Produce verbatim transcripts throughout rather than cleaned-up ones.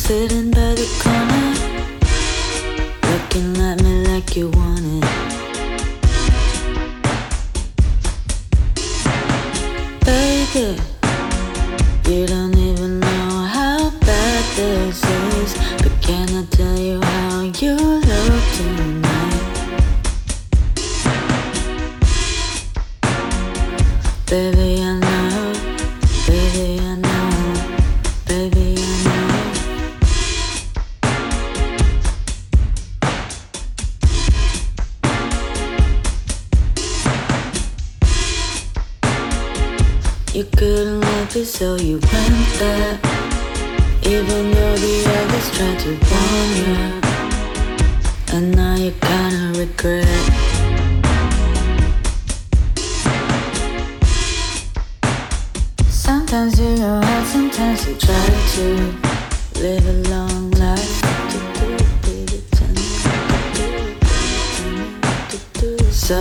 Sitting by the corner, looking at me like you want it. Baby, you don't even know how bad this is, but can I tell you how you look tonight? Baby, I know, baby, I know, baby, I know. You couldn't let me, so you went there, even though the others tried to warn you, and now you kinda regret. Sometimes you go out, sometimes you try to live a long life. So,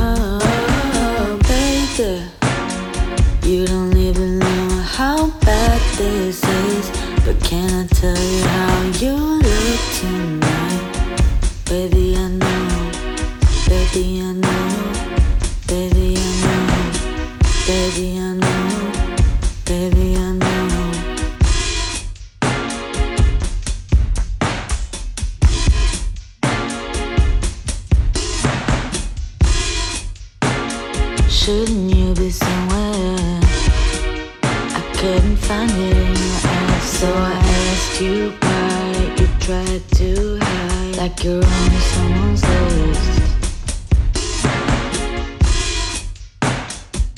baby, you don't even know how bad this is, but can I tell you how you look tonight? Baby, I know, baby, I know, baby, I know, baby, I know, baby, I know. Shouldn't you be somewhere? I couldn't find it in your eyes, so I asked you why. You tried to hide, like you're on someone's list.